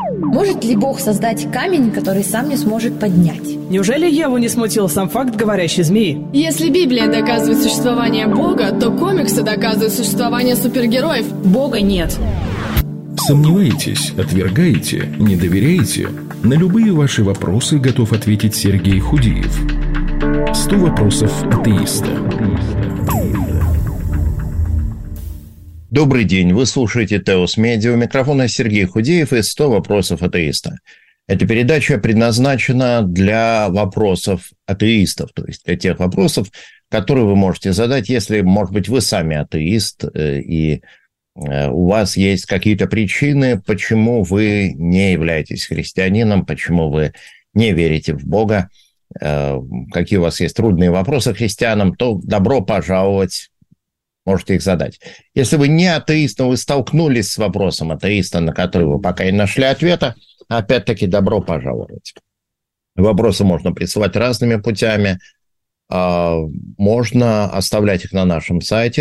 Может ли Бог создать камень, который сам не сможет поднять? Неужели Еву не смутил сам факт говорящей змеи? Если Библия доказывает существование Бога, то комиксы доказывают существование супергероев. Бога нет. Сомневаетесь, отвергаете, не доверяете? На любые ваши вопросы готов ответить Сергей Худиев. 100 вопросов атеиста. Добрый день, вы слушаете Теос Медиа, у микрофона Сергей Худиев и 100 вопросов атеиста. Эта передача предназначена для вопросов атеистов, то есть для тех вопросов, которые вы можете задать, если, может быть, вы сами атеист, и у вас есть какие-то причины, почему вы не являетесь христианином, почему вы не верите в Бога, какие у вас есть трудные вопросы к христианам, то добро пожаловать. Можете их задать. Если вы не атеист, но вы столкнулись с вопросом атеиста, на который вы пока не нашли ответа, опять-таки добро пожаловать. Вопросы можно присылать разными путями. Можно оставлять их на нашем сайте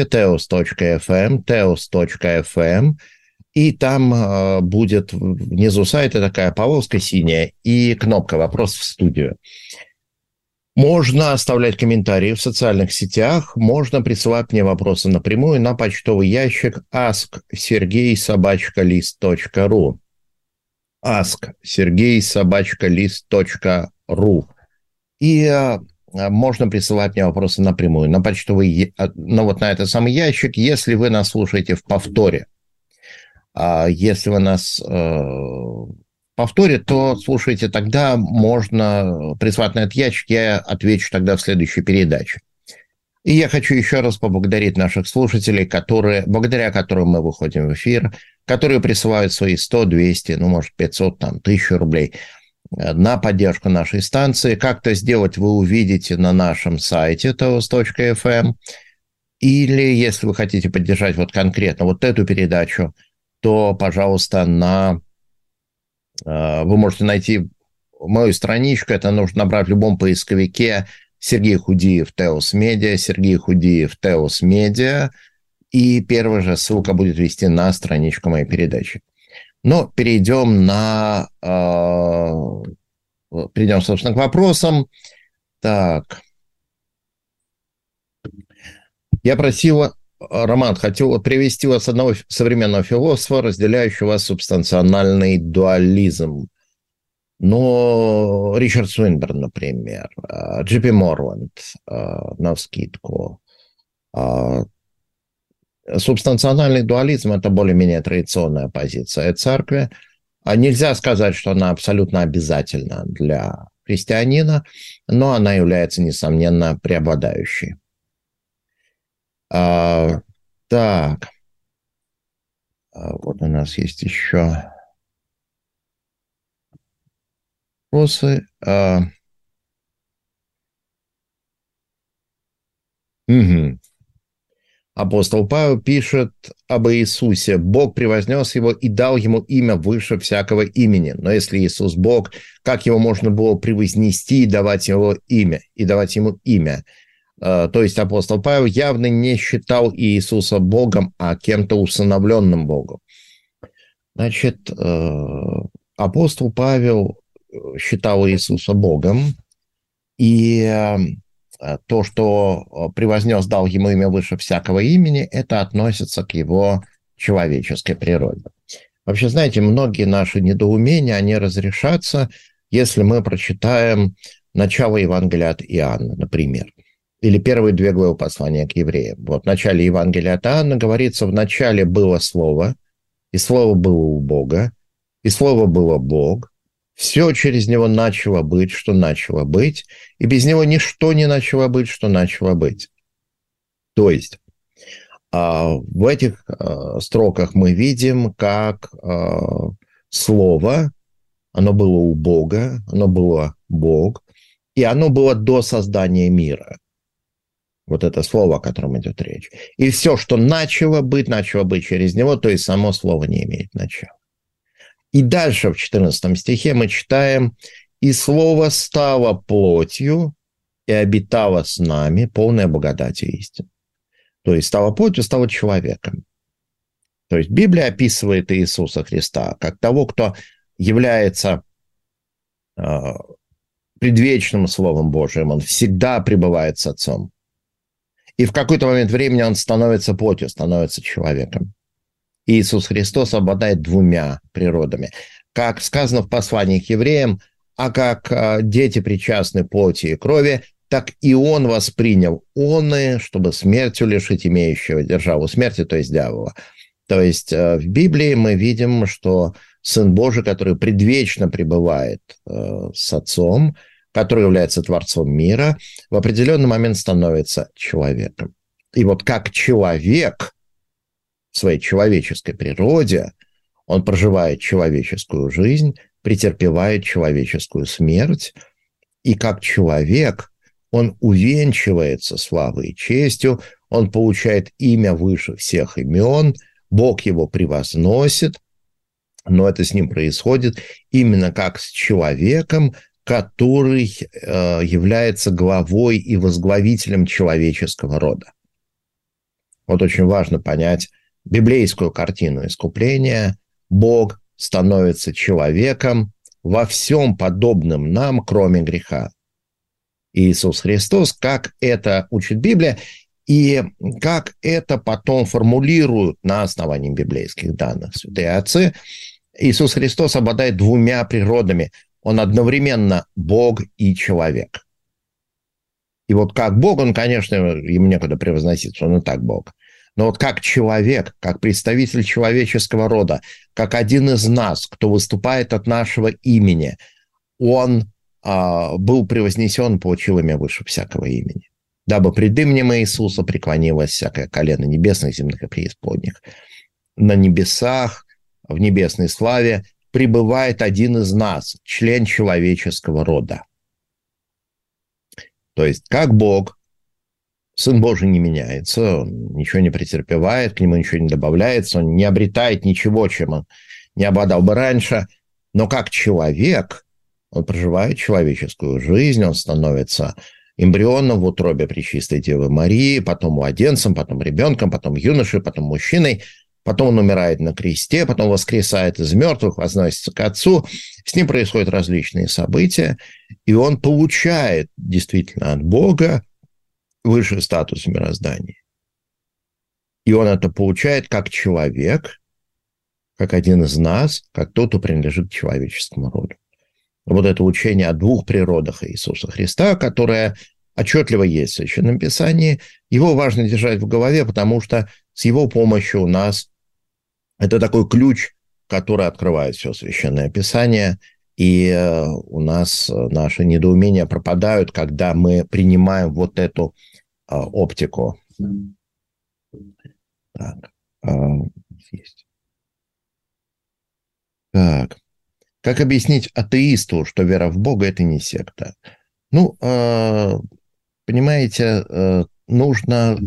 teos.fm, и там будет внизу сайта такая полоска синяя и кнопка «Вопрос в студию». Можно оставлять комментарии в социальных сетях, можно присылать мне вопросы напрямую на почтовый ящик asksergey@list.ru asksergey@list.ru. И можно присылать мне вопросы напрямую на почтовый, вот на этот самый ящик, если вы нас слушаете в повторе. Если вы нас повторит, то, слушайте, тогда можно прислать на этот ящик, я отвечу тогда в следующей передаче. И я хочу еще раз поблагодарить наших слушателей, благодаря которым мы выходим в эфир, которые присылают свои 100, 200, может, 500, 1000 рублей на поддержку нашей станции. Как это сделать, вы увидите на нашем сайте teos.fm. Или, если вы хотите поддержать конкретно эту передачу, то, пожалуйста, вы можете найти мою страничку, это нужно набрать в любом поисковике Сергей Худиев Теос Медиа, Сергей Худиев Теос Медиа, и первая же ссылка будет вести на страничку моей передачи. Но перейдем, собственно, к вопросам. Так. Я просил... Роман, хотел привести вас одного современного философа, разделяющего вас субстанциональный дуализм. Но Ричард Суинберн, например, Джи.Пи. Морланд, навскидку. Субстанциональный дуализм – это более-менее традиционная позиция церкви. Нельзя сказать, что она абсолютно обязательна для христианина, но она является, несомненно, преобладающей. Так, вот у нас есть еще вопросы. Апостол Павел пишет об Иисусе. Бог превознес его и дал ему имя выше всякого имени. Но если Иисус Бог, как его можно было превознести и давать ему имя? То есть апостол Павел явно не считал Иисуса Богом, а кем-то усыновленным Богом. Значит, апостол Павел считал Иисуса Богом, и то, что превознес, дал ему имя выше всякого имени, это относится к его человеческой природе. Вообще, знаете, многие наши недоумения, они разрешатся, если мы прочитаем начало Евангелия от Иоанна, например. Или первые 2 главы послания к евреям. В начале Евангелия от Иоанна говорится: в начале было Слово, и Слово было у Бога, и Слово было Бог. Все через Него начало быть, что начало быть, и без Него ничто не начало быть, что начало быть. То есть в этих строках мы видим, как Слово, оно было у Бога, оно было Бог, и оно было до создания мира. Вот это слово, о котором идет речь. И все, что начало быть через него, то есть само слово не имеет начала. И дальше в 14 стихе мы читаем: «И слово стало плотью и обитало с нами, полное благодати и истины». То есть стало плотью, стало человеком. То есть Библия описывает Иисуса Христа как того, кто является предвечным Словом Божиим, он всегда пребывает с Отцом. И в какой-то момент времени он становится плотью, становится человеком. Иисус Христос обладает двумя природами. Как сказано в послании к евреям, а как дети причастны плоти и крови, так и он воспринял оные, чтобы смертью лишить имеющего державу смерти, то есть дьявола. То есть в Библии мы видим, что Сын Божий, который предвечно пребывает с Отцом, который является Творцом мира, в определенный момент становится человеком. И вот как человек в своей человеческой природе, он проживает человеческую жизнь, претерпевает человеческую смерть, и как человек он увенчивается славой и честью, он получает имя выше всех имен, Бог его превозносит, но это с ним происходит именно как с человеком, который является главой и возглавителем человеческого рода. Вот очень важно понять библейскую картину искупления. Бог становится человеком во всем подобным нам, кроме греха. Иисус Христос, как это учит Библия, и как это потом формулируют на основании библейских данных святые отцы, Иисус Христос обладает двумя природами. Он одновременно Бог и человек. И вот как Бог, он, конечно, ему некуда превозноситься, он и так Бог. Но вот как человек, как представитель человеческого рода, как один из нас, кто выступает от нашего имени, он был превознесен, получил имя выше всякого имени. Дабы пред именем Иисуса преклонилось всякое колено небесных, земных и преисподних. На небесах, в небесной славе пребывает один из нас, член человеческого рода. То есть, как Бог, Сын Божий не меняется, он ничего не претерпевает, к нему ничего не добавляется, он не обретает ничего, чем он не обладал бы раньше, но как человек, он проживает человеческую жизнь, он становится эмбрионом в утробе Пречистой Девы Марии, потом младенцем, потом ребенком, потом юношей, потом мужчиной, потом он умирает на кресте, потом воскресает из мертвых, возносится к Отцу. С ним происходят различные события, и он получает действительно от Бога высший статус в мироздании. И он это получает как человек, как один из нас, как тот, кто принадлежит к человеческому роду. Вот это учение о двух природах Иисуса Христа, которое отчетливо есть в Священном Писании, его важно держать в голове, потому что с его помощью у нас это такой ключ, который открывает все Священное Писание, и у нас наши недоумения пропадают, когда мы принимаем вот эту оптику. Так, есть. Так. Как объяснить атеисту, что вера в Бога – это не секта? Ну, понимаете, нужно...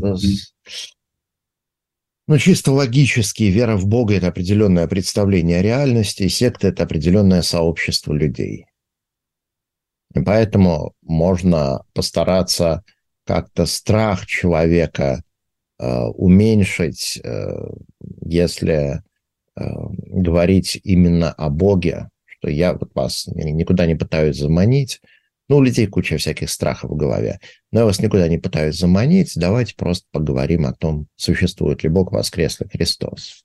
Ну, чисто логически, вера в Бога – это определенное представление о реальности, и секта – это определенное сообщество людей. И поэтому можно постараться как-то страх человека уменьшить, если говорить именно о Боге, что я вот вас никуда не пытаюсь заманить. Ну, у людей куча всяких страхов в голове. Но я вас никуда не пытаюсь заманить. Давайте просто поговорим о том, существует ли Бог, воскрес ли Христос.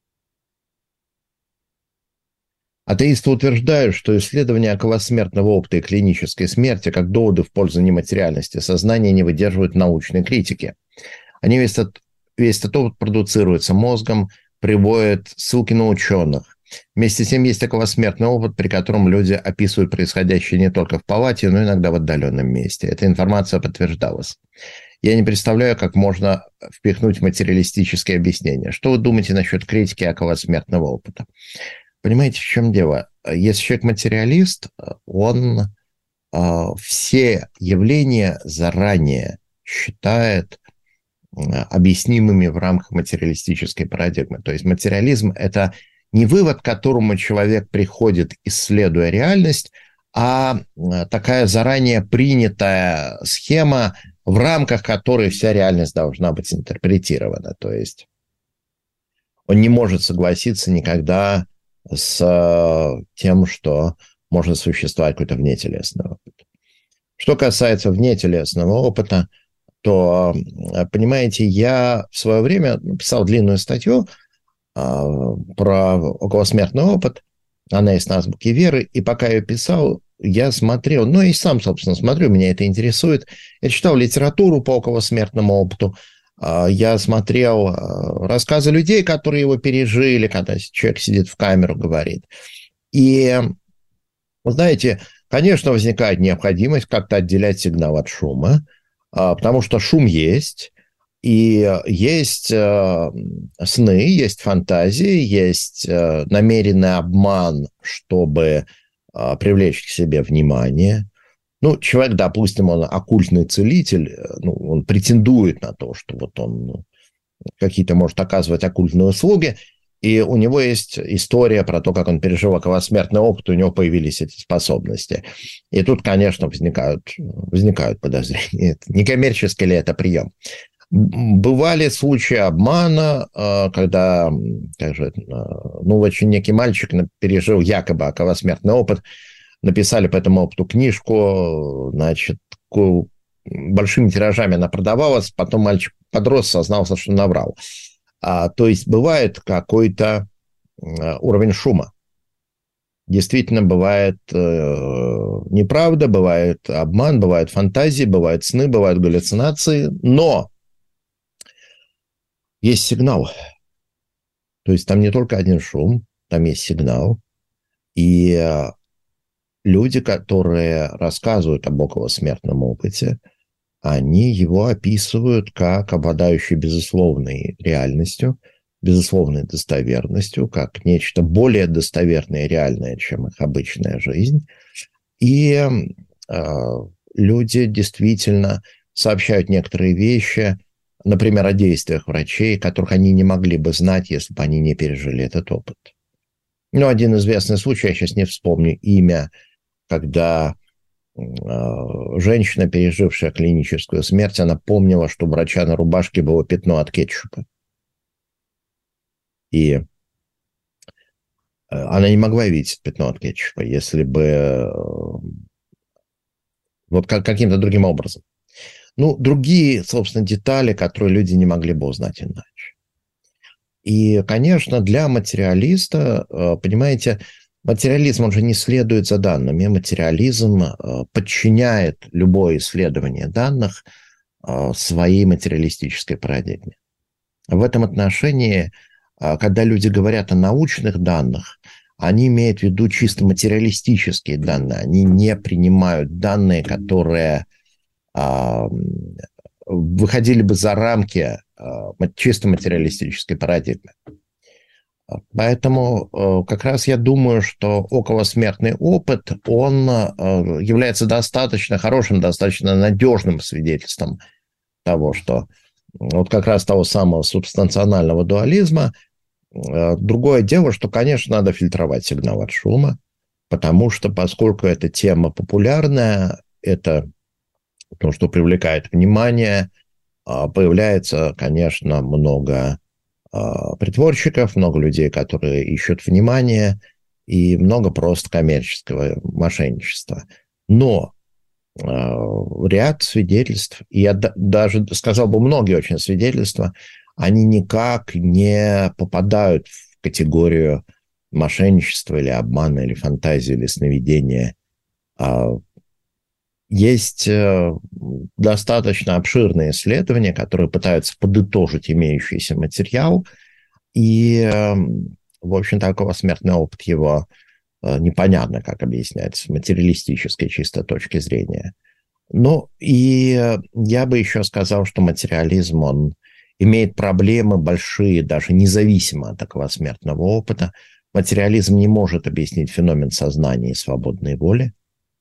Атеисты утверждают, что исследования околосмертного опыта и клинической смерти, как доводы в пользу нематериальности сознания, не выдерживают научной критики. Они весь этот опыт продуцируется мозгом, приводят ссылки на ученых. Вместе с тем есть околосмертный опыт, при котором люди описывают происходящее не только в палате, но иногда в отдаленном месте. Эта информация подтверждалась. Я не представляю, как можно впихнуть материалистические объяснения. Что вы думаете насчет критики околосмертного опыта? Понимаете, в чем дело? Если человек материалист, он все явления заранее считает объяснимыми в рамках материалистической парадигмы. То есть материализм – это не вывод, к которому человек приходит, исследуя реальность, а такая заранее принятая схема, в рамках которой вся реальность должна быть интерпретирована. То есть он не может согласиться никогда с тем, что может существовать какой-то внетелесный опыт. Что касается внетелесного опыта, то, понимаете, я в свое время написал длинную статью про околосмертный опыт, она есть на Азбуке Веры, и пока я писал, я смотрел, ну и сам, собственно, смотрю, меня это интересует. Я читал литературу по околосмертному опыту, я смотрел рассказы людей, которые его пережили, когда человек сидит в камеру, говорит. И, вы знаете, конечно, возникает необходимость как-то отделять сигнал от шума, потому что шум есть, и есть сны, есть фантазии, есть намеренный обман, чтобы привлечь к себе внимание. Ну, человек, допустим, он оккультный целитель, ну, он претендует на то, что вот он какие-то может оказывать оккультные услуги, и у него есть история про то, как он пережил околосмертный опыт, у него появились эти способности. И тут, конечно, возникают подозрения, некоммерческий ли это прием. Бывали случаи обмана, когда, очень некий мальчик пережил якобы околосмертный опыт, написали по этому опыту книжку, значит, большими тиражами она продавалась, потом мальчик подрос, сознался, что наврал. То есть бывает какой-то уровень шума. Действительно, бывает неправда, бывает обман, бывают фантазии, бывают сны, бывают галлюцинации, но есть сигнал. То есть там не только один шум, там есть сигнал. И люди, которые рассказывают об околосмертном опыте, они его описывают как обладающий безусловной реальностью, безусловной достоверностью, как нечто более достоверное и реальное, чем их обычная жизнь. И люди действительно сообщают некоторые вещи, например, о действиях врачей, которых они не могли бы знать, если бы они не пережили этот опыт. Ну, один известный случай, я сейчас не вспомню имя, когда женщина, пережившая клиническую смерть, она помнила, что у врача на рубашке было пятно от кетчупа. И она не могла видеть пятно от кетчупа, если бы вот каким-то другим образом. Ну, другие, собственно, детали, которые люди не могли бы узнать иначе. И, конечно, для материалиста, понимаете, материализм, он же не следует за данными. Материализм подчиняет любое исследование данных своей материалистической парадигме. В этом отношении, когда люди говорят о научных данных, они имеют в виду чисто материалистические данные. Они не принимают данные, которые выходили бы за рамки чисто материалистической парадигмы. Поэтому как раз я думаю, что околосмертный опыт, он является достаточно хорошим, достаточно надежным свидетельством того, что вот как раз того самого субстанционального дуализма. Другое дело, что, конечно, надо фильтровать сигнал от шума, потому что, поскольку эта тема популярная, это то, что привлекает внимание, появляется, конечно, много притворщиков, много людей, которые ищут внимание, и много просто коммерческого мошенничества. Но ряд свидетельств, и я даже сказал бы, многие очень свидетельства, они никак не попадают в категорию мошенничества или обмана, или фантазии, или сновидения. Есть достаточно обширные исследования, которые пытаются подытожить имеющийся материал, и, в общем-то, околосмертный опыт его непонятно, как объяснять с материалистической чисто точки зрения. Ну, и я бы еще сказал, что материализм, он имеет проблемы большие, даже независимо от околосмертного опыта. Материализм не может объяснить феномен сознания и свободной воли.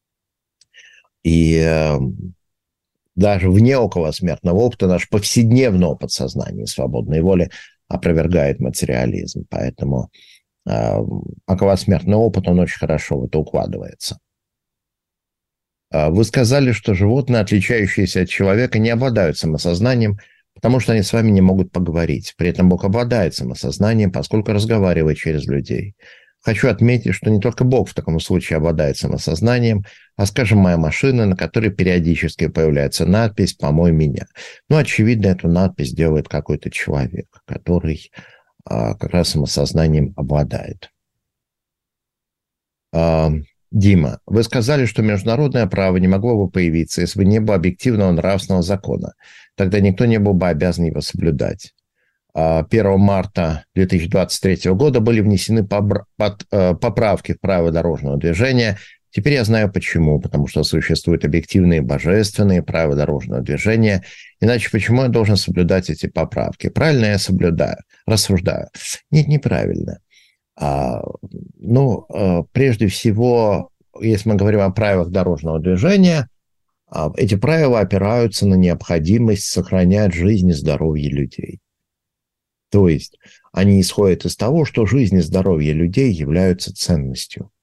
И даже вне околосмертного опыта наш повседневный опыт сознания и свободной воли опровергает материализм. Поэтому околосмертный опыт, он очень хорошо в это укладывается. Вы сказали, что животные, отличающиеся от человека, не обладают самосознанием, потому что они с вами не могут поговорить. При этом Бог обладает самосознанием, поскольку разговаривает через людей. Хочу отметить, что не только Бог в таком случае обладает самосознанием, а, скажем, моя машина, на которой периодически появляется надпись «Помой меня». Ну, очевидно, эту надпись делает какой-то человек, который как раз самосознанием обладает. Дима, вы сказали, что международное право не могло бы появиться, если бы не было объективного нравственного закона. Тогда никто не был бы обязан его соблюдать. 1 марта 2023 года были внесены поправки в правила дорожного движения. Теперь я знаю почему. Потому что существуют объективные божественные правила дорожного движения. Иначе почему я должен соблюдать эти поправки? Правильно я соблюдаю, рассуждаю? Нет, неправильно. Прежде всего, если мы говорим о правилах дорожного движения, эти правила опираются на необходимость сохранять жизнь и здоровье людей. То есть они исходят из того, что жизнь и здоровье людей являются ценностью.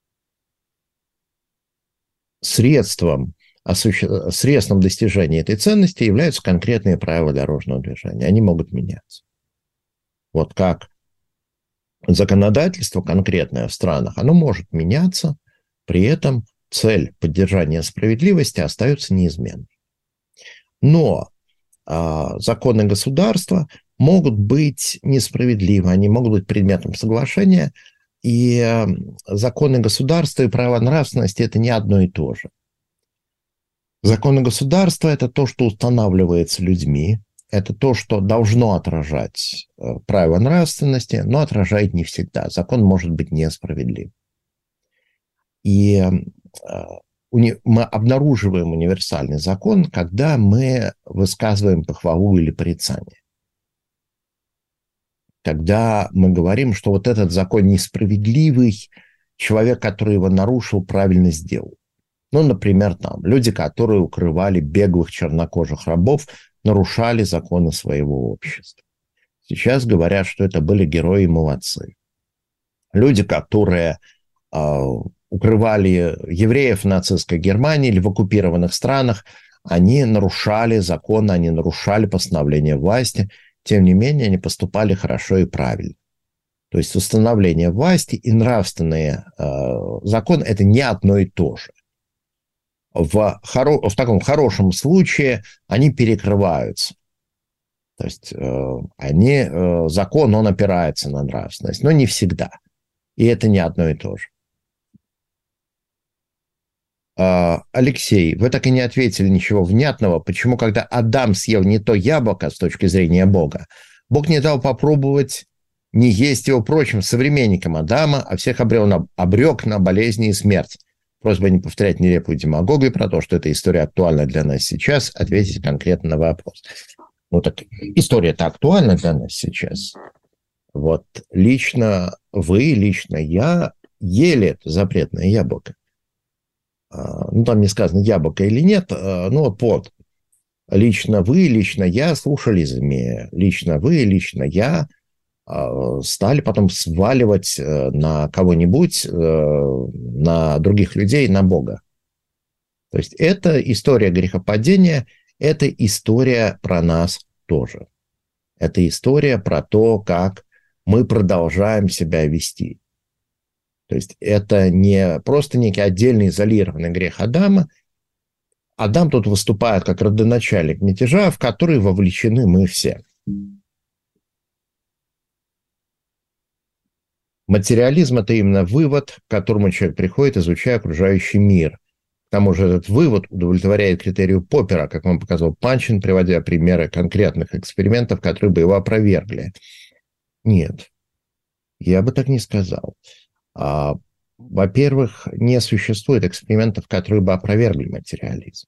Средством достижения этой ценности являются конкретные правила дорожного движения. Они могут меняться. Вот как законодательство конкретное в странах, оно может меняться, при этом цель поддержания справедливости остается неизменной. Но законы государства могут быть несправедливы, они могут быть предметом соглашения, и законы государства и право нравственности – это не одно и то же. Законы государства – это то, что устанавливается людьми, это то, что должно отражать право нравственности, но отражает не всегда. Закон может быть несправедлив. И мы обнаруживаем универсальный закон, когда мы высказываем похвалу или порицание. Когда мы говорим, что вот этот закон несправедливый, человек, который его нарушил, правильно сделал. Ну, например, люди, которые укрывали беглых чернокожих рабов, нарушали законы своего общества. Сейчас говорят, что это были герои и молодцы. Люди, которые укрывали евреев в нацистской Германии или в оккупированных странах, они нарушали законы, они нарушали постановления власти. Тем не менее, они поступали хорошо и правильно. То есть установление власти и нравственный закон – это не одно и то же. В таком хорошем случае они перекрываются. То есть закон, он опирается на нравственность, но не всегда. И это не одно и то же. Алексей, вы так и не ответили ничего внятного, почему, когда Адам съел не то яблоко с точки зрения Бога, Бог не дал попробовать не есть его прочим современникам Адама, а всех обрек на болезни и смерть. Просьба не повторять нелепую демагогию про то, что эта история актуальна для нас сейчас, ответить конкретно на вопрос. Ну так история-то актуальна для нас сейчас. Вот лично вы, лично я ели это запретное яблоко. Ну, там не сказано, яблоко или нет, ну, вот плод. Лично вы, лично я слушали змея. Лично вы, лично я стали потом сваливать на кого-нибудь, на других людей, на Бога. То есть это история грехопадения, это история про нас тоже. Это история про то, как мы продолжаем себя вести. То есть это не просто некий отдельный изолированный грех Адама. Адам тут выступает как родоначальник мятежа, в который вовлечены мы все. Материализм – это именно вывод, к которому человек приходит, изучая окружающий мир. К тому же этот вывод удовлетворяет критерию Поппера, как вам показал Панчин, приводя примеры конкретных экспериментов, которые бы его опровергли. Нет, я бы так не сказал. Во-первых, не существует экспериментов, которые бы опровергли материализм.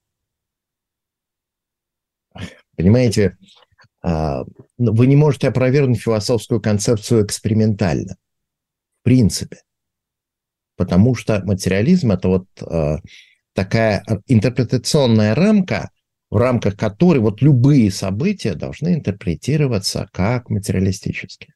Понимаете, вы не можете опровергнуть философскую концепцию экспериментально, в принципе. Потому что материализм – это вот такая интерпретационная рамка, в рамках которой вот любые события должны интерпретироваться как материалистические.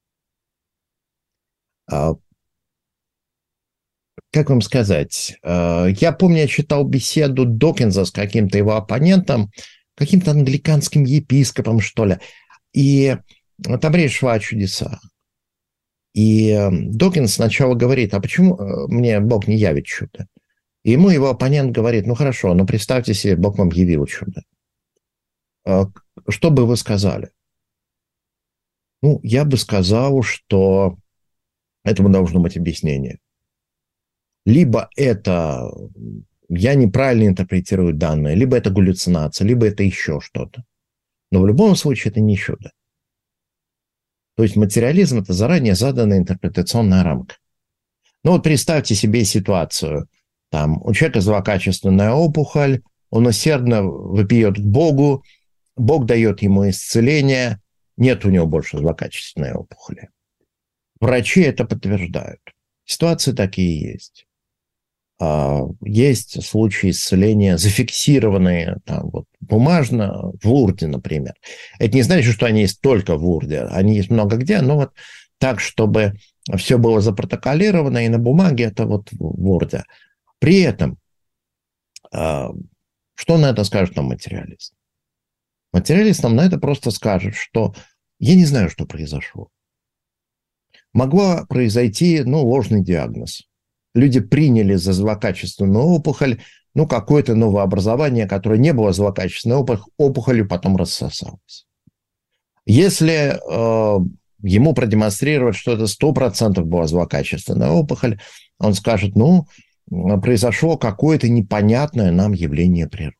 Как вам сказать? Я помню, я читал беседу Докинза с каким-то его оппонентом, каким-то англиканским епископом, что ли, и там речь шла о чудесах. И Докинс сначала говорит, а почему мне Бог не явит чудо? И ему его оппонент говорит, ну хорошо, но представьте себе, Бог вам явил чудо. Что бы вы сказали? Ну, я бы сказал, что этому должно быть объяснение. Либо это я неправильно интерпретирую данные, либо это галлюцинация, либо это еще что-то. Но в любом случае это не чудо. То есть материализм – это заранее заданная интерпретационная рамка. Ну вот представьте себе ситуацию. Там у человека злокачественная опухоль, он усердно вопиет к Богу, Бог дает ему исцеление, нет у него больше злокачественной опухоли. Врачи это подтверждают. Ситуации такие есть. Есть случаи исцеления, зафиксированные там, вот, бумажно, в Лурде, например. Это не значит, что они есть только в Лурде. Они есть много где, но вот так, чтобы все было запротоколировано, и на бумаге это вот в Лурде. При этом, что на это скажет нам материалист? Материалист нам на это просто скажет, что я не знаю, что произошло. Могло произойти, ложный диагноз. Люди приняли за злокачественную опухоль, какое-то новообразование, которое не было злокачественной опухолью, потом рассосалось. Если ему продемонстрировать, что это 100% была злокачественная опухоль, он скажет, произошло какое-то непонятное нам явление природы.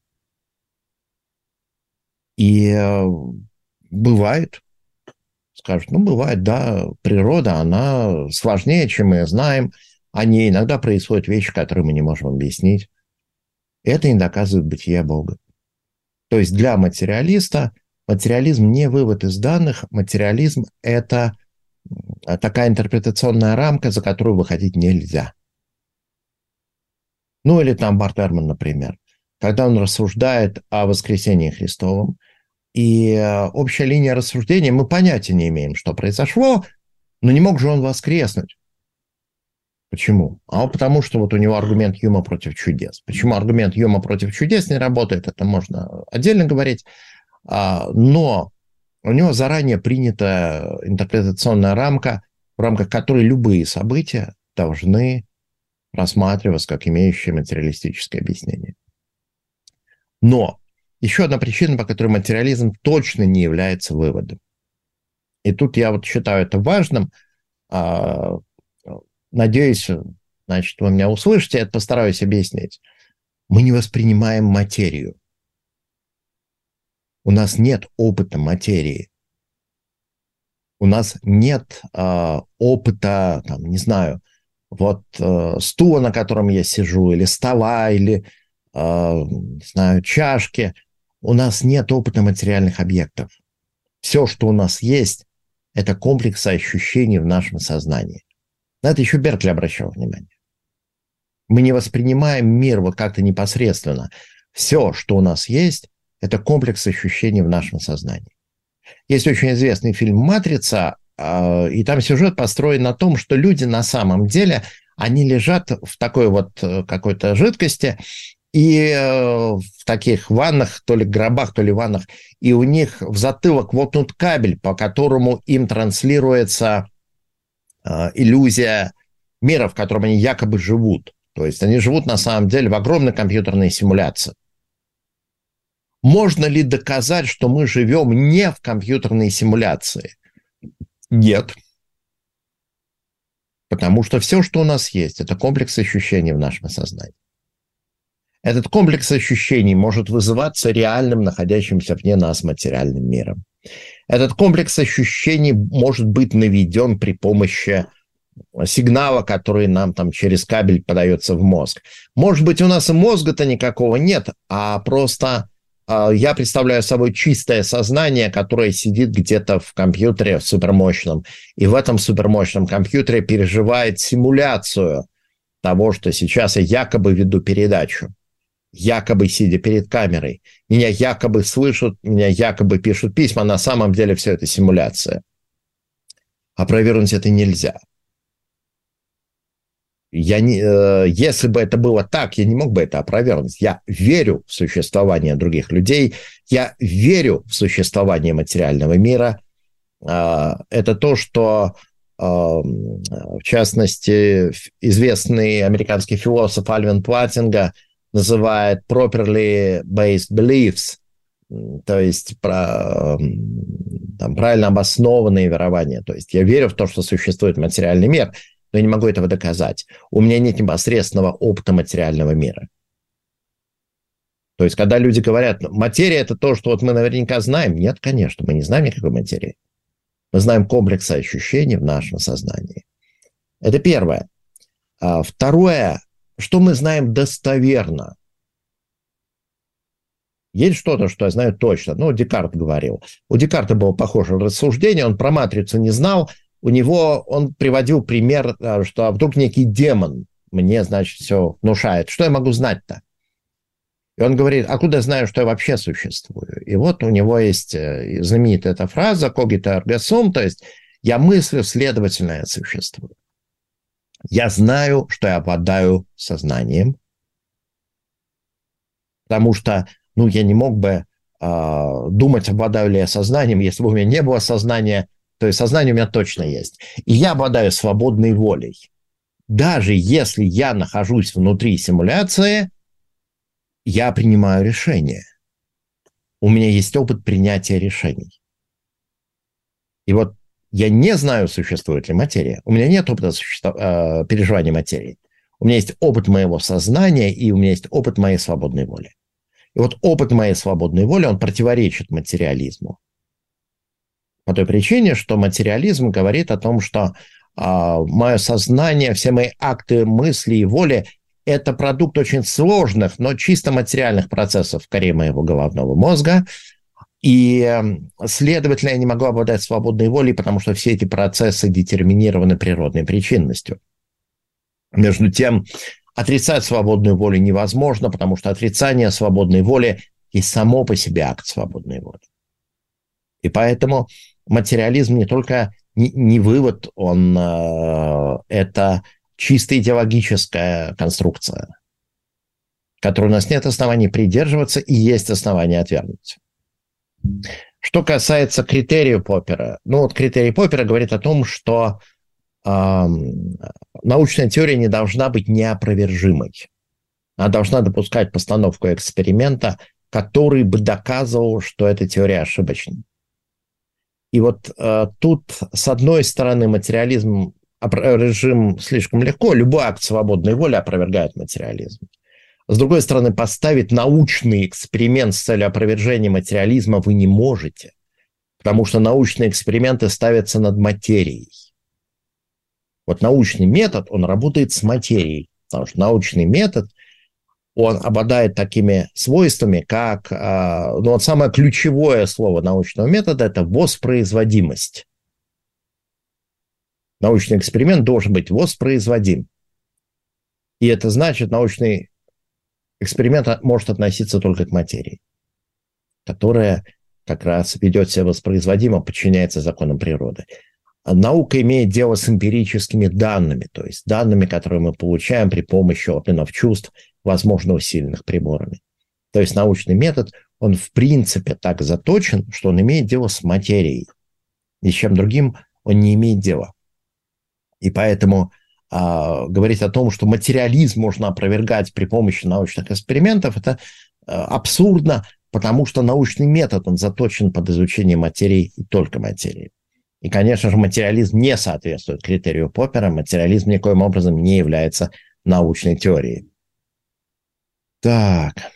И бывает, скажут, бывает, да, природа, она сложнее, чем мы знаем, о ней иногда происходят вещи, которые мы не можем объяснить. Это не доказывает бытие Бога. То есть для материалиста материализм не вывод из данных, материализм – это такая интерпретационная рамка, за которую выходить нельзя. Или там Барт Эрман, например, когда он рассуждает о воскресении Христовом, и общая линия рассуждения, мы понятия не имеем, что произошло, но не мог же он воскреснуть. Почему? Потому что вот у него аргумент Юма против чудес. Почему аргумент Юма против чудес не работает, это можно отдельно говорить, но у него заранее принята интерпретационная рамка, в рамках которой любые события должны рассматриваться как имеющие материалистическое объяснение. Но еще одна причина, по которой материализм точно не является выводом. И тут я вот считаю это важным. Надеюсь, вы меня услышите, я постараюсь объяснить. Мы не воспринимаем материю. У нас нет опыта материи. У нас нет опыта, стула, на котором я сижу, или стола, или, чашки. У нас нет опыта материальных объектов. Все, что у нас есть, это комплексы ощущений в нашем сознании. На это еще Беркли обращал внимание. Мы не воспринимаем мир вот как-то непосредственно. Все, что у нас есть, это комплекс ощущений в нашем сознании. Есть очень известный фильм «Матрица», и там сюжет построен на том, что люди на самом деле, они лежат в такой вот какой-то жидкости, и в таких ваннах, то ли гробах, то ли ваннах, и у них в затылок воткнут кабель, по которому им транслируется иллюзия мира, в котором они якобы живут. То есть они живут на самом деле в огромной компьютерной симуляции. Можно ли доказать, что мы живем не в компьютерной симуляции? Нет. Потому что все, что у нас есть, это комплекс ощущений в нашем сознании. Этот комплекс ощущений может вызываться реальным, находящимся вне нас материальным миром. Этот комплекс ощущений может быть наведен при помощи сигнала, который нам там через кабель подается в мозг. Может быть, у нас и мозга-то никакого нет, а просто я представляю собой чистое сознание, которое сидит где-то в компьютере супермощном, и в этом супермощном компьютере переживает симуляцию того, что сейчас я якобы веду передачу. Якобы сидя перед камерой. Меня якобы слышат, меня якобы пишут письма, на самом деле все это симуляция. Опровергнуть это нельзя. Если бы это было так, я не мог бы это опровергнуть. Я верю в существование других людей, я верю в существование материального мира. Это то, что в частности, известный американский философ Альвин Платтинга называет properly based beliefs, то есть правильно обоснованные верования. То есть я верю в то, что существует материальный мир, но я не могу этого доказать. У меня нет непосредственного опыта материального мира. То есть когда люди говорят, материя – это то, что вот мы наверняка знаем. Нет, конечно, мы не знаем никакой материи. Мы знаем комплексы ощущений в нашем сознании. Это первое. Второе, что мы знаем достоверно. Есть что-то, что я знаю точно. Ну, Декарт говорил. У Декарта было похожее рассуждение, он про матрицу не знал. У него он приводил пример, что вдруг некий демон мне, значит, все внушает. Что я могу знать-то? И он говорит, а куда я знаю, что я вообще существую? И вот у него есть знаменитая эта фраза «cogito ergo sum», то есть «я мыслю, следовательно, я существую». Я знаю, что я обладаю сознанием, потому что, я не мог бы думать, обладаю ли я сознанием, если бы у меня не было сознания, то есть сознание у меня точно есть. И я обладаю свободной волей. Даже если я нахожусь внутри симуляции, я принимаю решения. У меня есть опыт принятия решений. И вот я не знаю, существует ли материя. У меня нет опыта переживания материи. У меня есть опыт моего сознания, и у меня есть опыт моей свободной воли. И вот опыт моей свободной воли, он противоречит материализму. По той причине, что материализм говорит о том, что мое сознание, все мои акты мысли и воли – это продукт очень сложных, но чисто материальных процессов в коре моего головного мозга. И, следовательно, я не могу обладать свободной волей, потому что все эти процессы детерминированы природной причинностью. Между тем, отрицать свободную волю невозможно, потому что отрицание свободной воли и само по себе акт свободной воли. И поэтому материализм не только не вывод, он это чисто идеологическая конструкция, которой у нас нет оснований придерживаться и есть основания отвергнуть. Что касается критериев Поппера, критерий Поппера говорит о том, что научная теория не должна быть неопровержимой. Она должна допускать постановку эксперимента, который бы доказывал, что эта теория ошибочна. И вот тут, с одной стороны, материализм режим слишком легко, любой акт свободной воли опровергает материализм. С другой стороны, поставить научный эксперимент с целью опровержения материализма вы не можете, потому что научные эксперименты ставятся над материей. Вот научный метод, он работает с материей, потому что научный метод, он обладает такими свойствами, как, самое ключевое слово научного метода – это воспроизводимость. Научный эксперимент должен быть воспроизводим. И это значит, научный эксперимент может относиться только к материи, которая как раз ведет себя воспроизводимо, подчиняется законам природы. А наука имеет дело с эмпирическими данными, то есть данными, которые мы получаем при помощи органов чувств, возможно, усиленных приборами. То есть научный метод, он в принципе так заточен, что он имеет дело с материей. Ни с чем другим он не имеет дела. И поэтому говорить о том, что материализм можно опровергать при помощи научных экспериментов, это абсурдно, потому что научный метод, он заточен под изучение материи и только материи. И, конечно же, материализм не соответствует критерию Поппера, материализм никоим образом не является научной теорией. Так.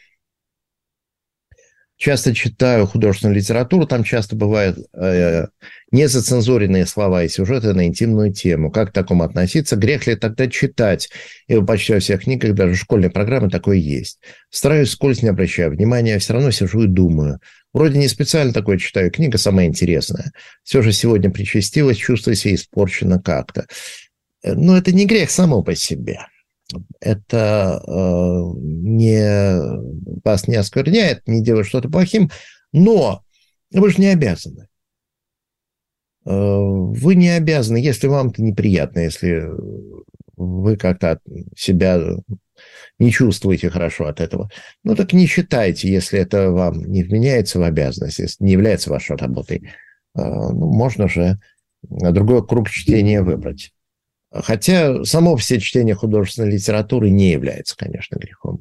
Часто читаю художественную литературу, там часто бывают незацензуренные слова и сюжеты на интимную тему. Как к такому относиться? Грех ли тогда читать? И почти во всех книгах, даже в школьной программе такое есть. Стараюсь вскользь не обращая внимания, все равно сижу и думаю. Вроде не специально такое читаю, книга самая интересная. Все же сегодня причастилась, чувствую себя испорчено как-то. Но это не грех само по себе. Это вас не оскверняет, не делает что-то плохим, но вы же не обязаны. Вы не обязаны, если вам это неприятно, если вы как-то себя не чувствуете хорошо от этого. Так не считайте, если это вам не вменяется в обязанность, если не является вашей работой. Можно же другой круг чтения выбрать. Хотя само все чтение художественной литературы не является, конечно, грехом.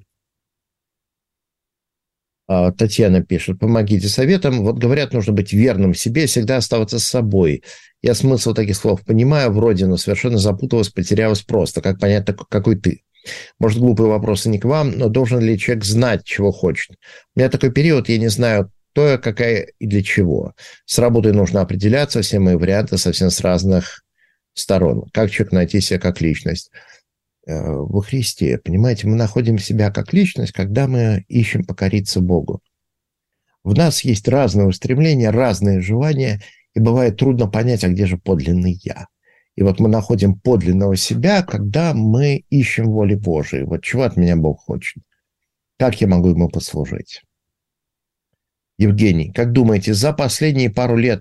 Татьяна пишет: помогите советом. Вот говорят, нужно быть верным себе, всегда оставаться с собой. Я смысл таких слов понимаю, вроде, но совершенно запуталась, потерялась просто. Как понять, какой ты? Может, глупые вопросы не к вам, но должен ли человек знать, чего хочет? У меня такой период, я не знаю, кто я, какая и для чего. С работой нужно определяться, все мои варианты совсем с разных сторон. Как человек найти себя как личность? Во Христе, понимаете, мы находим себя как личность, когда мы ищем покориться Богу. В нас есть разные устремления, разные желания, и бывает трудно понять, а где же подлинный я. И вот мы находим подлинного себя, когда мы ищем воли Божией. Вот чего от меня Бог хочет? Как я могу ему послужить? Евгений, как думаете, за последние пару лет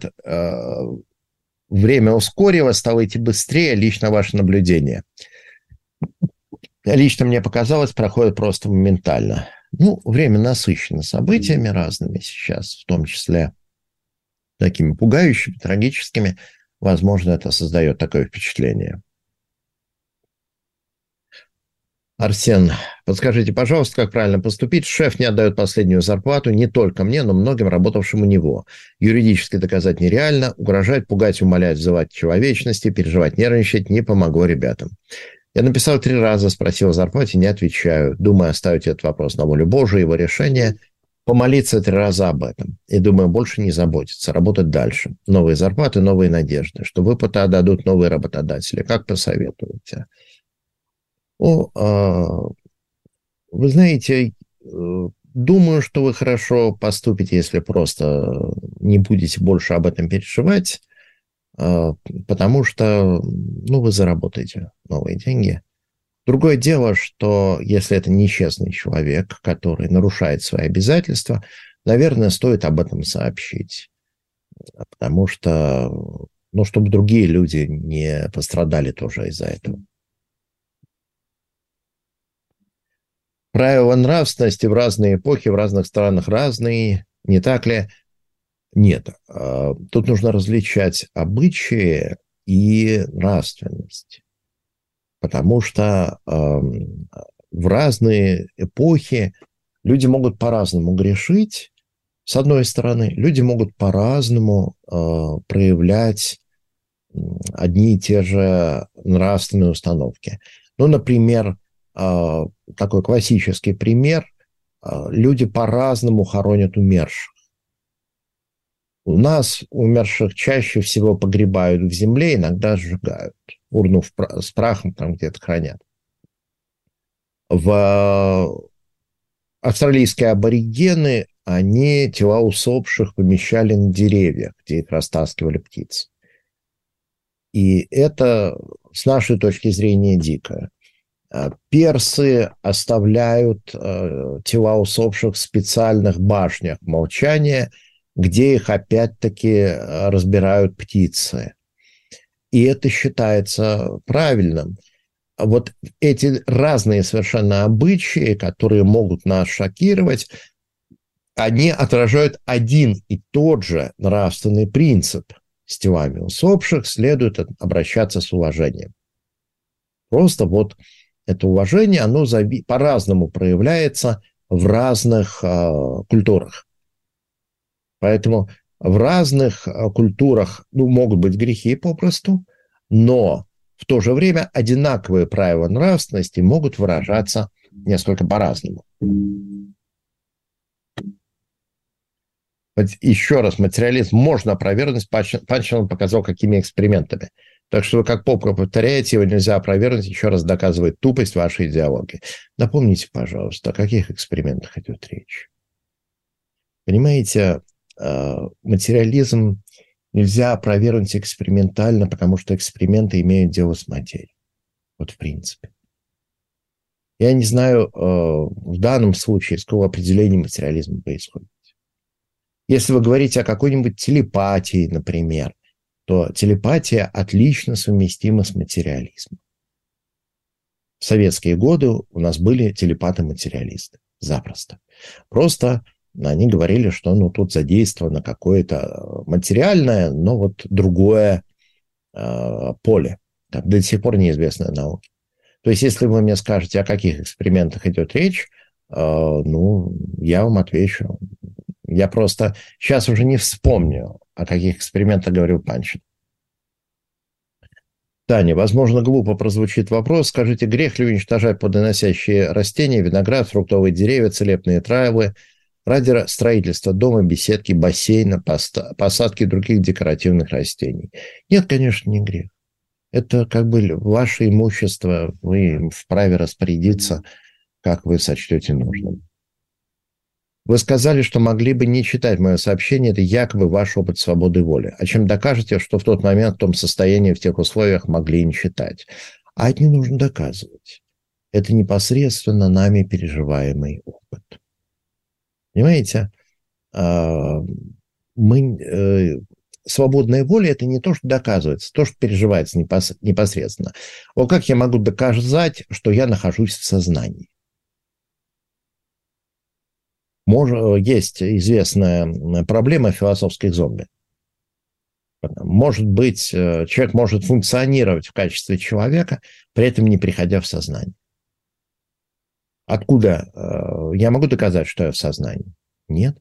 время ускорилось, стало идти быстрее, лично ваше наблюдение? Лично мне показалось, проходит просто моментально. Время насыщено событиями разными сейчас, в том числе такими пугающими, трагическими. Возможно, это создает такое впечатление. Арсен, подскажите, пожалуйста, как правильно поступить? Шеф не отдает последнюю зарплату не только мне, но многим работавшим у него. Юридически доказать нереально, угрожать, пугать, умолять, взывать к человечности, переживать, нервничать не помогло ребятам. Я написал 3 раза, спросил о зарплате, не отвечаю. Думаю оставить этот вопрос на волю Божию, его решение. Помолиться 3 раза об этом. И думаю, больше не заботиться, работать дальше. Новые зарплаты, новые надежды. Что выплаты отдадут новые работодатели. Как посоветуете? Вы знаете, думаю, что вы хорошо поступите, если просто не будете больше об этом переживать. Потому что, вы заработаете новые деньги. Другое дело, что если это нечестный человек, который нарушает свои обязательства, наверное, стоит об этом сообщить. Потому что, чтобы другие люди не пострадали тоже из-за этого. Правила нравственности в разные эпохи, в разных странах разные, не так ли? Нет, тут нужно различать обычаи и нравственность, потому что в разные эпохи люди могут по-разному грешить, с одной стороны, люди могут по-разному проявлять одни и те же нравственные установки. Например, такой классический пример, люди по-разному хоронят умерших. У нас умерших чаще всего погребают в земле, иногда сжигают. Урну с прахом там где-то хранят. Австралийские аборигены, они тела усопших помещали на деревьях, где их растаскивали птицы. И это, с нашей точки зрения, дико. Персы оставляют тела усопших в специальных башнях молчания, где их опять-таки разбирают птицы. И это считается правильным. Вот эти разные совершенно обычаи, которые могут нас шокировать, они отражают один и тот же нравственный принцип. С телами усопших следует обращаться с уважением. Просто это уважение, оно по-разному проявляется в разных культурах. Поэтому в разных культурах могут быть грехи попросту, но в то же время одинаковые правила нравственности могут выражаться несколько по-разному. Еще раз, материализм можно опровергнуть, Панчин показал, какими экспериментами. Так что вы как попка повторяете, его нельзя опровергнуть, еще раз доказывает тупость вашей идеологии. Напомните, пожалуйста, о каких экспериментах идет речь. Понимаете, материализм нельзя опровергнуть экспериментально, потому что эксперименты имеют дело с материей. Вот в принципе. Я не знаю в данном случае, с какого определения материализма происходит. Если вы говорите о какой-нибудь телепатии, например, то телепатия отлично совместима с материализмом. В советские годы у нас были телепаты-материалисты. Запросто. Просто они говорили, что тут задействовано какое-то материальное, но другое поле, до сих пор неизвестное науке. То есть, если вы мне скажете, о каких экспериментах идет речь, я вам отвечу. Я просто сейчас уже не вспомню, о каких экспериментах говорил Панчин. Таня, возможно, глупо прозвучит вопрос. Скажите, грех ли уничтожать плодоносящие растения, виноград, фруктовые деревья, целебные травы ради строительства дома, беседки, бассейна, посадки других декоративных растений? Нет, конечно, не грех. Это ваше имущество, вы вправе распорядиться, как вы сочтете нужным. Вы сказали, что могли бы не читать мое сообщение, это якобы ваш опыт свободы воли. А чем докажете, что в тот момент, в том состоянии, в тех условиях могли не читать? А это не нужно доказывать. Это непосредственно нами переживаемый опыт. Понимаете? Свободная воля – это не то, что доказывается, то, что переживается непосредственно. Вот как я могу доказать, что я нахожусь в сознании? Есть известная проблема философских зомби. Может быть, человек может функционировать в качестве человека, при этом не приходя в сознание. Откуда я могу доказать, что я в сознании? Нет.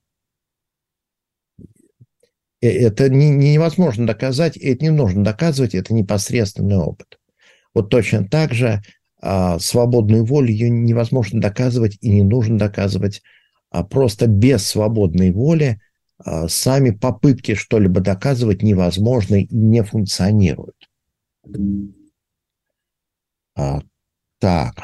Это невозможно доказать, и это не нужно доказывать, это непосредственный опыт. Вот точно так же свободную волю ее невозможно доказывать и не нужно доказывать, а просто без свободной воли сами попытки что-либо доказывать невозможны и не функционируют. Так.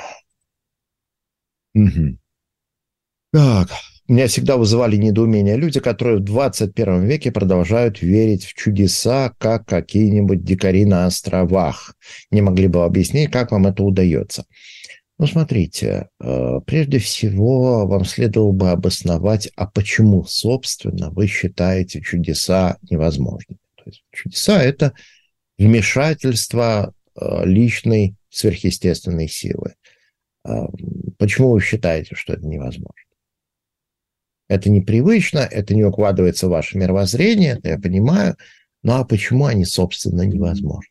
Угу. Так. Меня всегда вызывали недоумение люди, которые в 21 веке продолжают верить в чудеса, как какие-нибудь дикари на островах. Не могли бы объяснить, как вам это удается? Смотрите, прежде всего вам следовало бы обосновать, а почему, собственно, вы считаете чудеса невозможными. То есть чудеса – это вмешательство личной сверхъестественной силы. Почему вы считаете, что это невозможно? Это непривычно, это не укладывается в ваше мировоззрение, это я понимаю, а почему они, собственно, невозможны?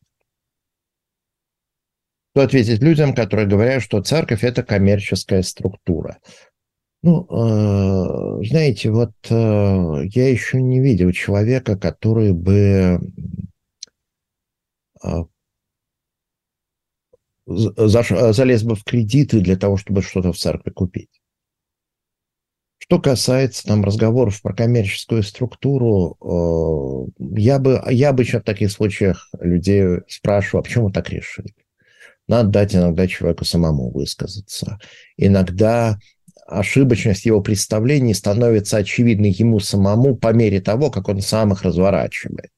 Что ответить людям, которые говорят, что церковь – это коммерческая структура? Знаете, я еще не видел человека, который бы залез бы в кредиты для того, чтобы что-то в церкви купить. Что касается разговоров про коммерческую структуру, я обычно в таких случаях людей спрашиваю, а почему вы так решили? Надо дать иногда человеку самому высказаться. Иногда ошибочность его представлений становится очевидной ему самому по мере того, как он сам их разворачивает.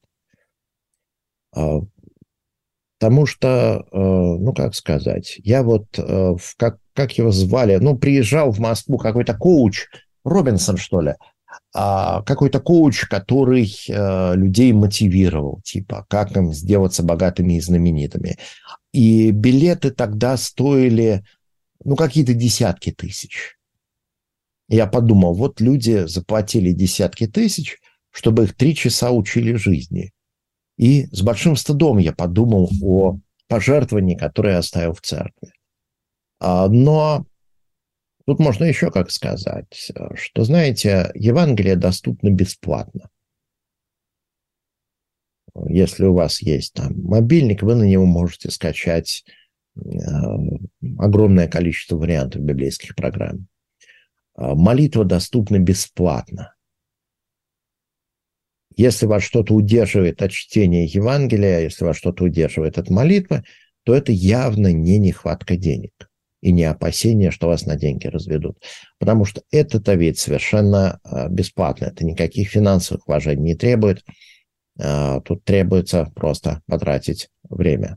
Потому что, как сказать, я как его звали, приезжал в Москву какой-то коуч, Робинсон, что ли, какой-то коуч, который людей мотивировал, как им сделаться богатыми и знаменитыми. И билеты тогда стоили, какие-то десятки тысяч. Я подумал, люди заплатили десятки тысяч, чтобы их 3 часа учили жизни. И с большим стыдом я подумал о пожертвовании, которое я оставил в церкви. Но тут можно еще как сказать, что, знаете, Евангелие доступно бесплатно. Если у вас есть мобильник, вы на него можете скачать огромное количество вариантов библейских программ. Молитва доступна бесплатно. Если вас что-то удерживает от чтения Евангелия, если вас что-то удерживает от молитвы, то это явно не нехватка денег и не опасение, что вас на деньги разведут. Потому что это-то ведь совершенно бесплатно. Это никаких финансовых вложений не требует. Тут требуется просто потратить время.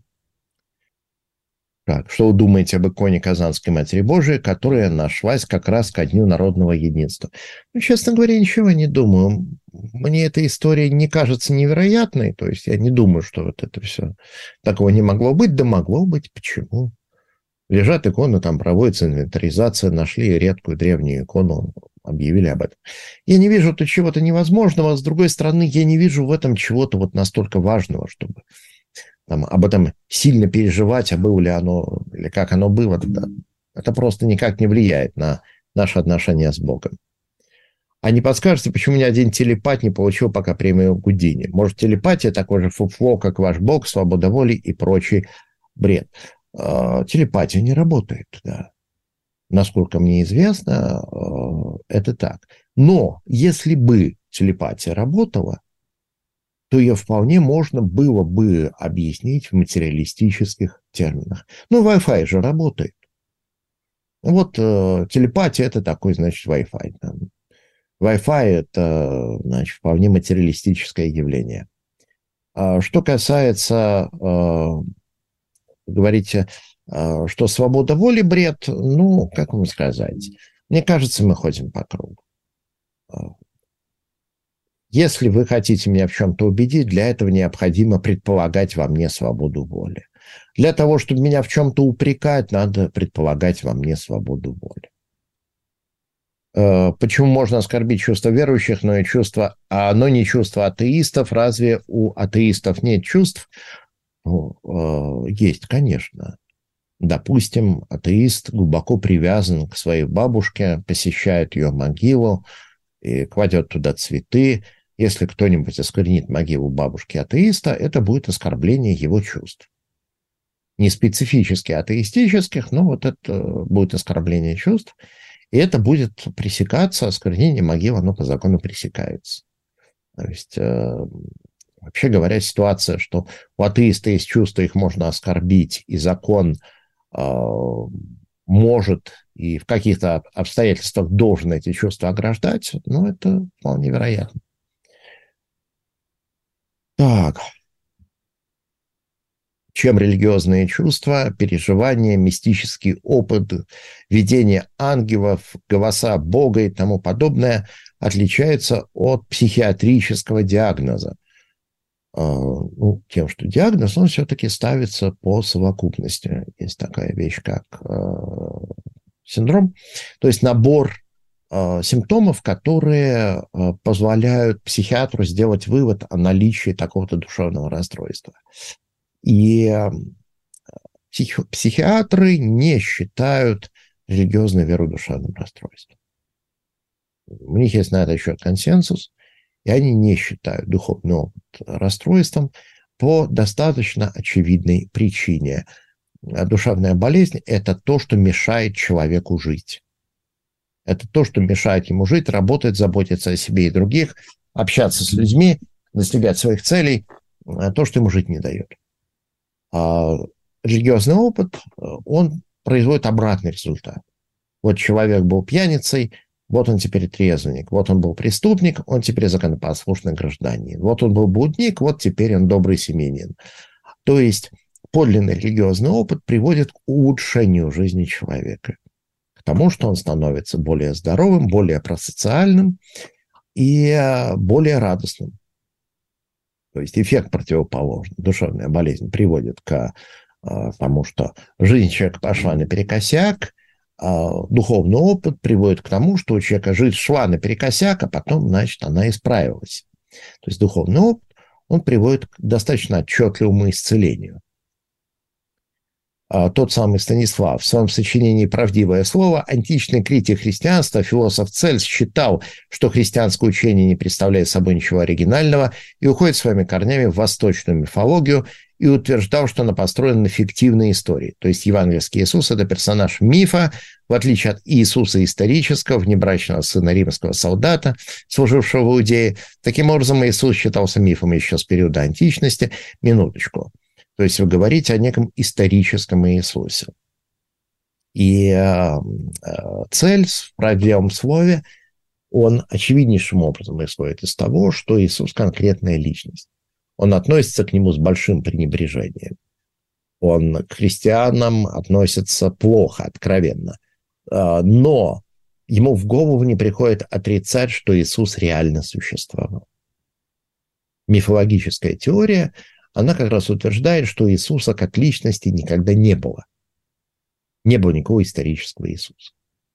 Так, что вы думаете об иконе Казанской Матери Божией, которая нашлась как раз ко Дню народного единства? Честно говоря, ничего не думаю. Мне эта история не кажется невероятной. То есть я не думаю, что это все такого не могло быть. Да могло быть. Почему? Лежат иконы, проводится инвентаризация, нашли редкую древнюю икону, объявили об этом. Я не вижу тут чего-то невозможного, с другой стороны, я не вижу в этом чего-то настолько важного, чтобы об этом сильно переживать, а было ли оно, или как оно было, это просто никак не влияет на наши отношения с Богом. А не подскажете, почему ни один телепат не получил пока премию Гудини? Может, телепатия такое же фуфло, как ваш Бог, свобода воли и прочий бред? Телепатия не работает, да. Насколько мне известно, это так. Но если бы телепатия работала, то ее вполне можно было бы объяснить в материалистических терминах. Ну, Wi-Fi же работает. Вот телепатия – это такой, значит, Wi-Fi. Wi-Fi – это, значит, вполне материалистическое явление. Что касается, говорите, что свобода воли – бред, ну, как вам сказать, мне кажется, мы ходим по кругу. Если вы хотите меня в чем-то убедить, для этого необходимо предполагать во мне свободу воли. Для того, чтобы меня в чем-то упрекать, надо предполагать во мне свободу воли. Почему можно оскорбить чувства верующих, но не чувства атеистов? Разве у атеистов нет чувств? Есть, конечно. Допустим, атеист глубоко привязан к своей бабушке, посещает ее могилу и кладет туда цветы. Если кто-нибудь осквернит могилу бабушки атеиста, это будет оскорбление его чувств. Не специфически атеистических, но вот это будет оскорбление чувств. И это будет пресекаться, осквернение могил, оно по закону пресекается. То есть, вообще говоря, ситуация, что у атеиста есть чувства, их можно оскорбить, и закон может и в каких-то обстоятельствах должен эти чувства ограждать, но это вполне вероятно. Так. Чем религиозные чувства, переживания, мистический опыт, видение ангелов, голоса Бога и тому подобное отличаются от психиатрического диагноза? Тем, что диагноз, он все-таки ставится по совокупности. Есть такая вещь, как синдром, то есть набор симптомов, которые позволяют психиатру сделать вывод о наличии такого-то душевного расстройства. И психиатры не считают религиозную веру душевным расстройством. У них есть на этот счет консенсус, и они не считают духовный опыт расстройством по достаточно очевидной причине. Душевная болезнь – это то, что мешает человеку жить. Это то, что мешает ему жить, работать, заботиться о себе и других, общаться с людьми, достигать своих целей, то, что ему жить не дает. А религиозный опыт, он производит обратный результат. Вот человек был пьяницей, вот он теперь трезвенник. Вот он был преступник, он теперь законопослушный гражданин. Вот он был блудник, вот теперь он добрый семьянин. То есть подлинный религиозный опыт приводит к улучшению жизни человека. К тому, что он становится более здоровым, более просоциальным и более радостным. То есть эффект противоположный. Душевная болезнь приводит к тому, что жизнь человека пошла наперекосяк, духовный опыт приводит к тому, что у человека жизнь шла наперекосяк, а потом, значит, она исправилась. То есть духовный опыт, он приводит к достаточно отчетливому исцелению. Тот самый Станислав в своем сочинении «Правдивое слово», античный критик христианства, философ Цельс считал, что христианское учение не представляет собой ничего оригинального и уходит своими корнями в восточную мифологию, и утверждал, что она построена на фиктивной истории. То есть евангельский Иисус – это персонаж мифа, в отличие от Иисуса исторического, внебрачного сына римского солдата, служившего в Иудее. Таким образом, Иисус считался мифом еще с периода античности. Минуточку. То есть вы говорите о неком историческом Иисусе. И Цельс в «Правдивом слове», он очевиднейшим образом исходит из того, что Иисус – конкретная личность. Он относится к нему с большим пренебрежением. Он к христианам относится плохо, откровенно. Но ему в голову не приходит отрицать, что Иисус реально существовал. Мифологическая теория, она как раз утверждает, что Иисуса как личности никогда не было. Не было никакого исторического Иисуса.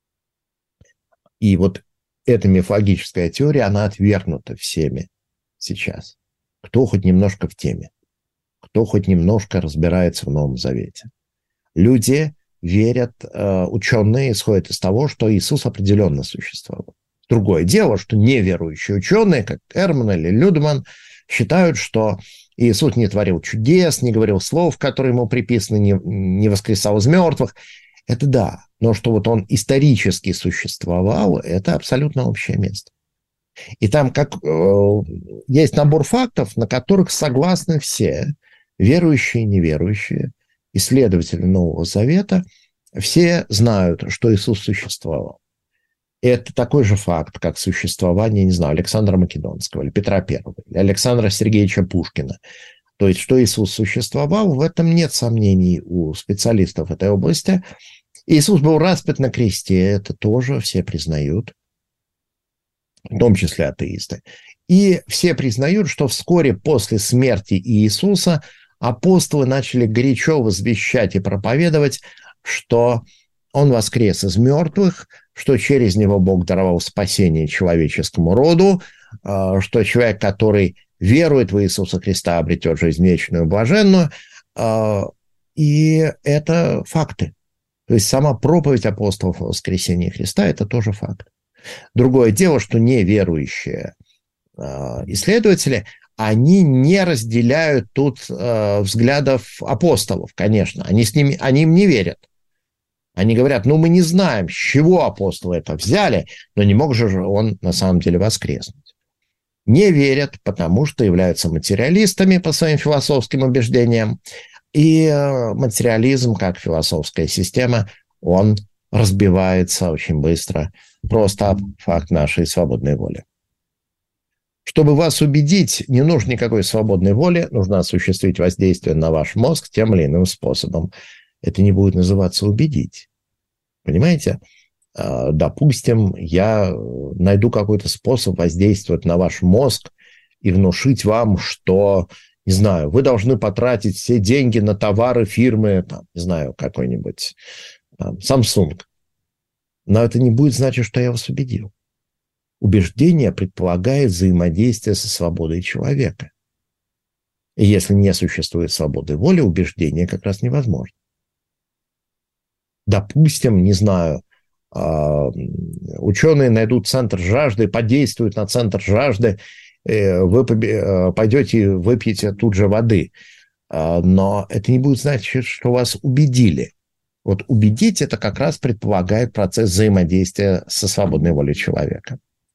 И вот эта мифологическая теория, она отвергнута всеми сейчас. Кто хоть немножко в теме. кто хоть немножко разбирается в Новом Завете. Люди верят, ученые исходят из того, что Иисус определенно существовал. Другое дело, что неверующие ученые, как Эрман или Людман, считают, что Иисус не творил чудес, не говорил слов, которые ему приписаны, не воскресал из мертвых. Это да, но что вот он исторически существовал, это абсолютно общее место. И там есть набор фактов, на которых согласны все, верующие и неверующие, исследователи Нового Завета, все знают, что Иисус существовал. Это такой же факт, как существование, не знаю, Александра Македонского, или Петра Первого, или Александра Сергеевича Пушкина. То есть, что Иисус существовал, в этом нет сомнений у специалистов этой области. Иисус был распят на кресте, это тоже все признают, в том числе атеисты. И все признают, что вскоре после смерти Иисуса апостолы начали горячо возвещать и проповедовать, что Он воскрес из мертвых, что через Него Бог даровал спасение человеческому роду, что человек, который верует в Иисуса Христа, обретет жизнь вечную и блаженную. И это факты. То есть сама проповедь апостолов о воскресении Христа – это тоже факт. Другое дело, что неверующие исследователи, они не разделяют тут взглядов апостолов, конечно. Они им не верят. Они говорят, мы не знаем, с чего апостолы это взяли, но не мог же он на самом деле воскреснуть. Не верят, потому что являются материалистами по своим философским убеждениям. И материализм, как философская система, он разбивается очень быстро. Просто факт нашей свободной воли. Чтобы вас убедить, не нужно никакой свободной воли, нужно осуществить воздействие на ваш мозг тем или иным способом. Это не будет называться убедить. Понимаете? Допустим, я найду какой-то способ воздействовать на ваш мозг и внушить вам, что, не знаю, вы должны потратить все деньги на товары фирмы, не знаю, какой-нибудь Samsung. Но это не будет значить, что я вас убедил. Убеждение предполагает взаимодействие со свободой человека. И если не существует свободы воли, убеждение как раз невозможно. Допустим, не знаю, ученые найдут центр жажды, подействуют на центр жажды, вы пойдете и выпьете тут же воды. Но это не будет значить, что вас убедили. Вот убедить – это как раз предполагает процесс взаимодействия со свободной волей человека.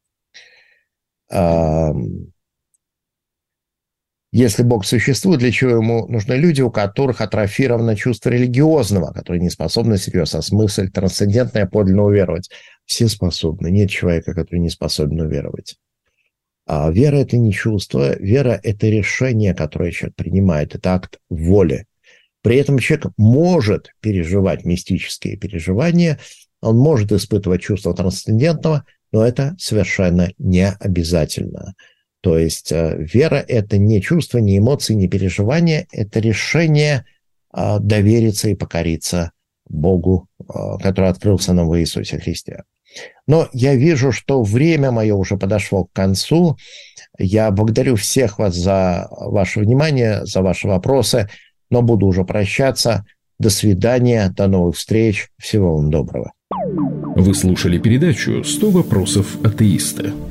Если Бог существует, для чего ему нужны люди, у которых атрофировано чувство религиозного, которые не способны всерьез осмыслить трансцендентное, подлинно уверовать? Все способны. Нет человека, который не способен уверовать. А вера – это не чувство. Вера – это решение, которое человек принимает. Это акт воли. При этом человек может переживать мистические переживания, он может испытывать чувство трансцендентного, но это совершенно не обязательно. То есть вера – это не чувство, не эмоции, не переживания, это решение довериться и покориться Богу, который открылся нам в Иисусе Христе. Но я вижу, что время мое уже подошло к концу. Я благодарю всех вас за ваше внимание, за ваши вопросы, но буду уже прощаться. До свидания, до новых встреч. Всего вам доброго. Вы слушали передачу «100 вопросов атеиста».